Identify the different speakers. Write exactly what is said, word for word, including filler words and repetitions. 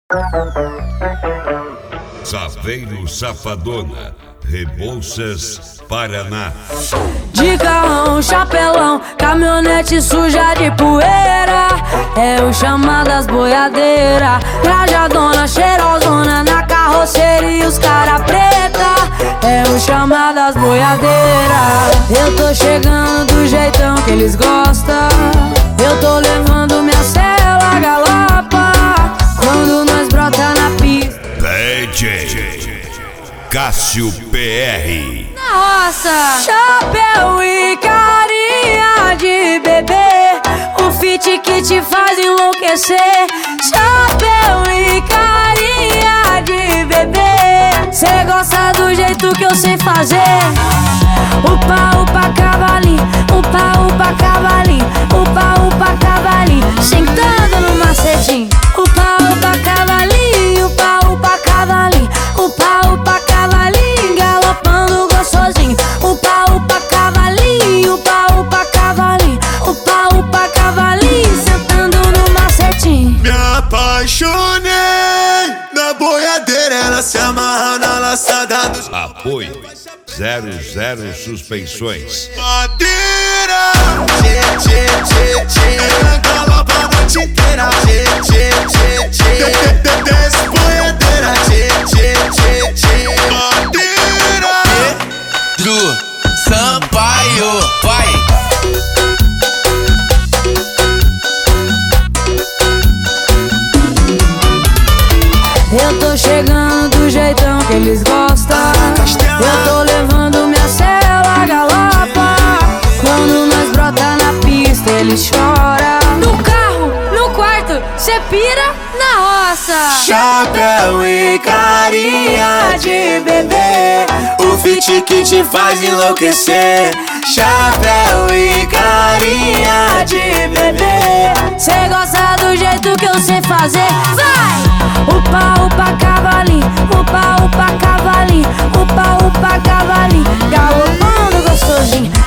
Speaker 1: Saveiro Safadona, Rebouças, Paraná.
Speaker 2: De carrão, chapelão, caminhonete suja de poeira, é o chamadas boiadeira. Trajadona, cheirosona, na carroceria os cara preta, é o chamadas boiadeira. Eu tô chegando do jeitão que eles gostam, eu tô levando minha cela galopa, quando nós brota na pista.
Speaker 1: D J Cássio P R.
Speaker 2: Na roça, chapéu e carinha de bebê, o fit que te faz enlouquecer. Chapéu e carinha de bebê, cê gosta do jeito que eu sei fazer. Upa, upa, cavalinho, upa, upa, cavalinho, upa, upa, cavalinho, sentando no macetinho. Upa, upa, cavalinho, upa, upa, cavalinho, upa, upa, cavalinho, galopando gostosinho. Upa, upa, cavalinho, upa, upa, cavalinho, upa, upa, cavalinho, sentando no macetinho.
Speaker 3: Me apaixonei na boiadeira, ela se amarra na laçada dos...
Speaker 1: Apoio zero zero Suspensões.
Speaker 3: Madeira, tchê, tchê, tchê, tchê, ela galopa a noite inteira. Tchê, tchê, tchê, tchê, desce boiadeira. Tchê, tchê, tchê, tchê, madeira.
Speaker 4: Pedro Sampaio, vai!
Speaker 2: Eu tô chegando do jeitão que eles gostam, eu tô levando minha cela galopa, quando nós brota na pista eles choram. No carro, no quarto, cê pira na roça.
Speaker 3: Chapéu e carinha de bebê, o fit que te faz enlouquecer. Chapéu e carinha de bebê,
Speaker 2: cê gosta do jeito que eu sei fazer. Vai! Upa, upa, cavalinho, upa, upa, cavalinho, upa, upa, cavalinho, galopando gostosinho.